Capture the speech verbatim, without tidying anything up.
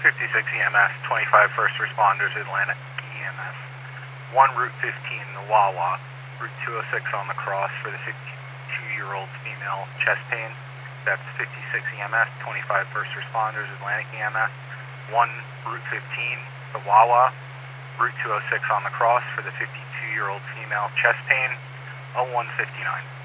fifty-six E M S, twenty-five first responders, Atlantic E M S. one Route fifteen, the Wawa. Route two oh six on the cross for the fifty-two-year-old female chest pain. That's fifty-six E M S, twenty-five first responders, Atlantic E M S. one Route fifteen, the Wawa. Route two oh six on the cross for the fifty-two-year-old female chest pain, oh one fifty-nine.